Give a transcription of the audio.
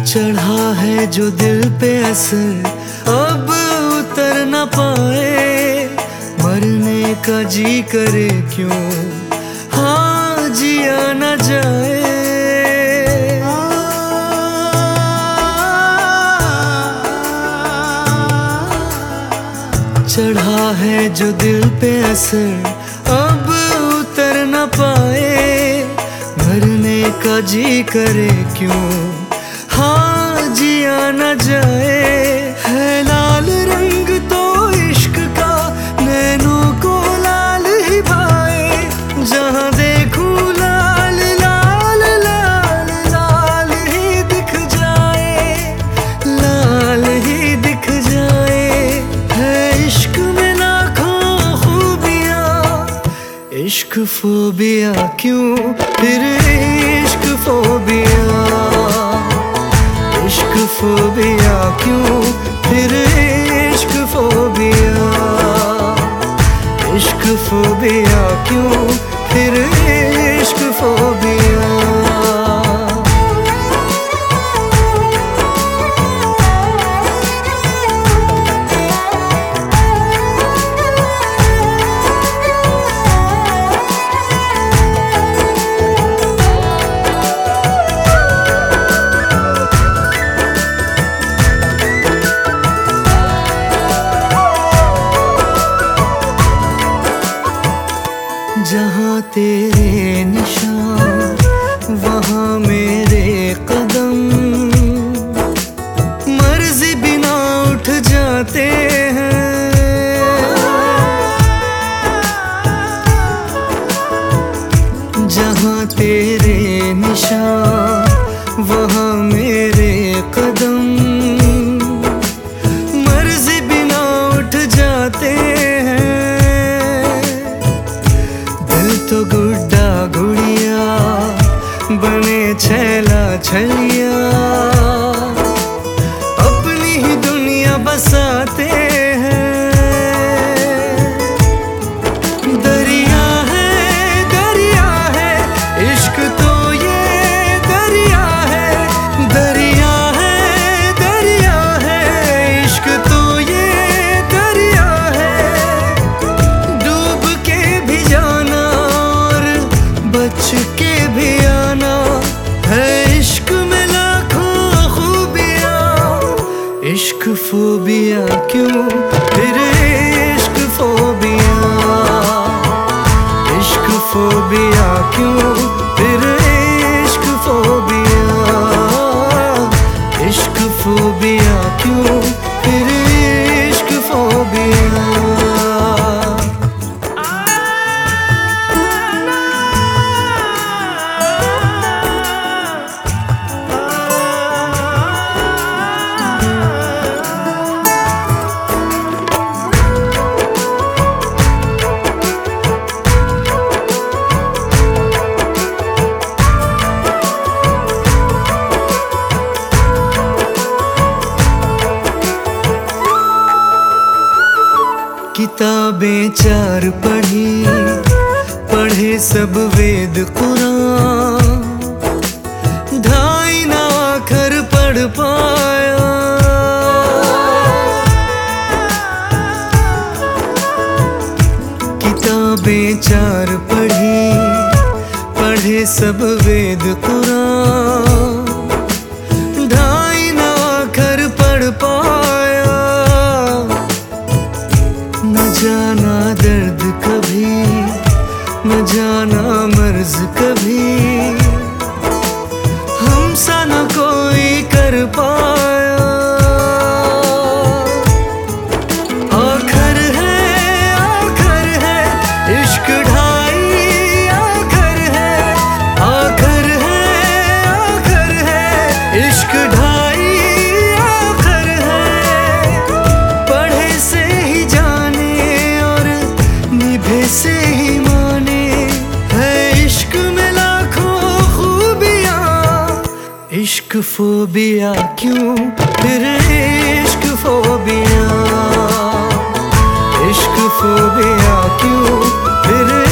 चढ़ा है जो दिल पे असर अब उतर न पाए, मरने का जी करे क्यों हाँ जिया न जाए। चढ़ा है जो दिल पे असर अब उतर न पाए, मरने का जी करे क्यों हाँ जिया न जाए। है लाल रंग तो इश्क का नैनों को लाल ही भाए, जहाँ देखूं लाल लाल लाल लाल ही दिख जाए, लाल ही दिख जाए। है इश्क में लाखों खूबियाँ, इश्क फोबिया क्यों फिर इश्क फोबिया, इश्क फोबिया क्यों फिर इश्क फोबिया, इश्क फोबिया क्यों फिर इश्क फोबिया। जहाँ तेरे निशान वहाँ मेरे कदम, मर्जी बिना उठ जाते हैं। जहाँ तेरे निशान वहाँ मेरे कदम, मर्जी बिना उठ जाते हैं। तो गुड्डा गुड़िया बने छैला छलिया, अपनी ही दुनिया बसाते हैं। दरिया है इश्क तो ये दरिया है, दरिया है इश्क तो ये दरिया है। डूब के भी जाना बच के भी आना, है इश्क में लाखों खूबियाँ। इश्क फोबिया क्यों फिर इश्क फोबिया, इश्क फोबिया क्यों फिर इश्क फोबिया, इश्क फोबिया क्यों फिर इश्क फोबिया। किताबें चार पढ़ी, पढ़े सब वेद कुरान, ढाई ना आखर पढ़ पाया। किताबें चार पढ़ी, पढ़े सब वेद कुरान, ढाई ना आखर पढ़ पाया। न जाना दर्द कभी, न जाना मर्ज कभी, हमसा न कोई कर पाया। आखर है इश्क ढाई आखर है इश्क ढाई आखर है। पढ़े से ही जाने और निभे से ही माने, है इश्क में लाखों खूबियाँ। इश्क फोबिया क्यों फिर इश्क फोबिया, इश्क फोबिया क्यों फिर